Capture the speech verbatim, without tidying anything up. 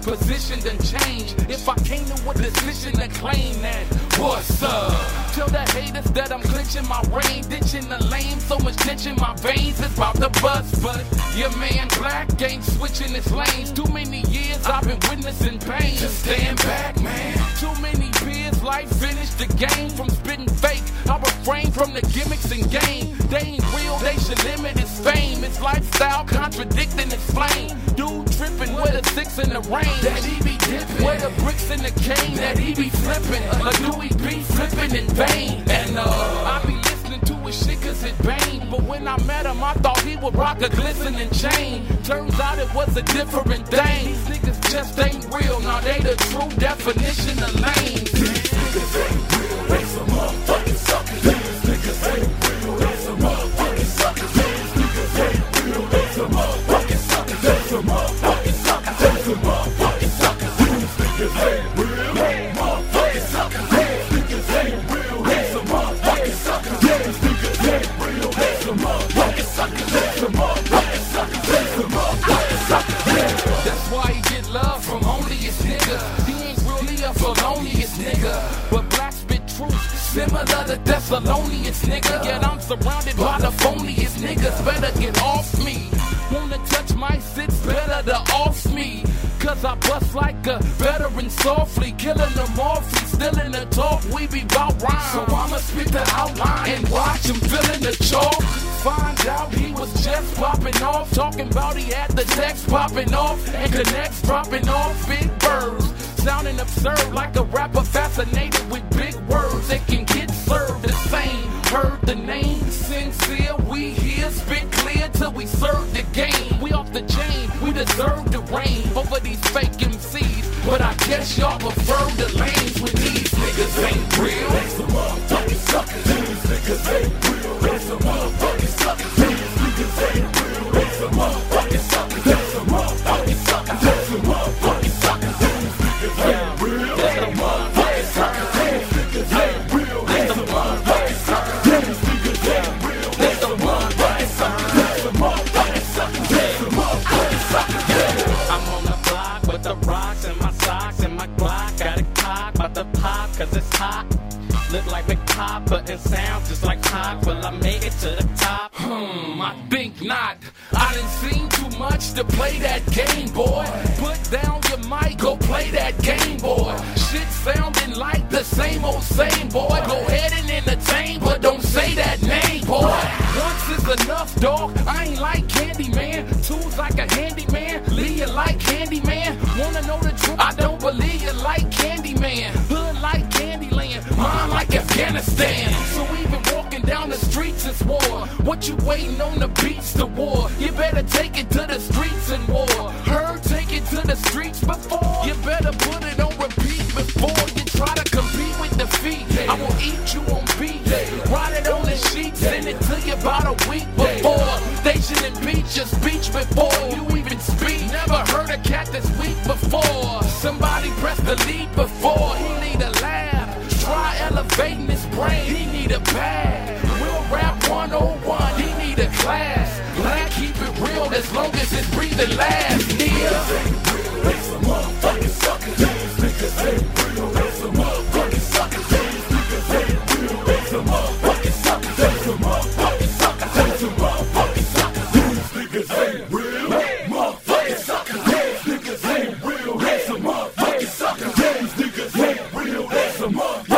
position done changed. If I came to a decision to claim that, what's up? Tell the haters that I'm clinching my reign, ditching the lane, so much ditch in my veins, it's about to bust. But your man Black ain't switching his lanes. Too many years I've been witnessing pain. Just stand back, man. Too many beers, life finished the game. From spitting fake, I refrain from the gimmicks and game. They ain't real, they should limit his fame. His lifestyle contradicting his flame. Dude tripping with a six in the rain. That he be dipping. With the bricks in the cane that he be flipping. Like do he be flipping in vain? And uh, I be listening to his shit cause it bang. But when I met him, I thought he would rock a glistening chain. Turns out it was a different thing. These niggas just ain't real. Now they the true definition of lame. These niggas ain't real. They some motherfucking suckers. These niggas ain't real. They some motherfucking suckers. These niggas ain't real. They some motherfucking suckers. They some motherfucking suckers. They some motherfucking suckers. These niggas ain't real. They motherfucking suckers. These niggas ain't real. They some motherfucking suckers. These niggas ain't real. They some motherfucking suckers. They some motherfucking suckers. They some motherfucking suckers. That's why he get love from only his nigga. He ain't really a felonious nigga, but Black spit truth similar to Thessalonians, nigga. Yet I'm surrounded by the phoniest niggas. Better get off me. Wanna touch my sits, better to off me. Cause I bust like a veteran softly, killing them awfully, still in the talk, we be bout rhyme. So I'ma spit the outline and watch him filling the chalk. Find out he was just popping off, talking about he had the text popping off, and connects dropping off big birds. Sounding absurd like a rapper fascinated with big words that can get served the same. Heard the name, sincere, we here, spit clear till we serve the game. We off the chain, we deserve the reign over these fake M Cs. But I guess y'all prefer the lanes when these niggas ain't real. They some motherfucking suckers. These niggas ain't real. They some motherfucking suckers. These niggas ain't real. They some motherfucking suckers. They some motherfucking suckers. They some motherfucking suckers. These niggas ain't real. They some motherfucking suckers. These niggas ain't real. They some motherfucking suckers. These niggas ain't real. They some motherfucking suckers. They some motherfucking suckers. They some motherfucking suckers. I'm on the block with the rocks and my socks and my Glock. Got a cock, about to pop cause it's hot. Look like Big Papa and sound just like Hot. Will I make it to the top? Hmm, I think not. I done seen too much to play that game, boy. Put down your mic, go play that game, boy. Shit sounding like the same old same, boy. Go ahead and entertain, but don't say that name, boy. Once is enough, dog. I ain't like Candyman. Two's like a handyman. Leave you like Candyman. Wanna know the truth? I don't believe you like Candyman. Hood like Candyland. Mine like Afghanistan. So even walking down the streets is war. What you waiting on the beats to war? You better take it to the streets and war. Heard take it to the streets before. You better put it on repeat before you try to compete with defeat. I will eat you on beat. Ride it on the sheet. Send it to you about a week before. Station and beat your speech before you even speak. Never heard a cat this week before. Somebody press delete before. He need a laugh. Try elevating his brain. He need a bag. Real rap one oh one. He need a class. Black keep it real as long as it's breathing last. Niggas ain't real. They some motherfucking suckers. These niggas ain't real. They some motherfucking suckers. These niggas ain't real. They some motherfucking suckers. They some motherfucking suckers. They some motherfucking suckers. These niggas ain't real. Motherfucking suckers. These niggas ain't real. They some motherfucking suckers. These niggas ain't real. They some motherfucking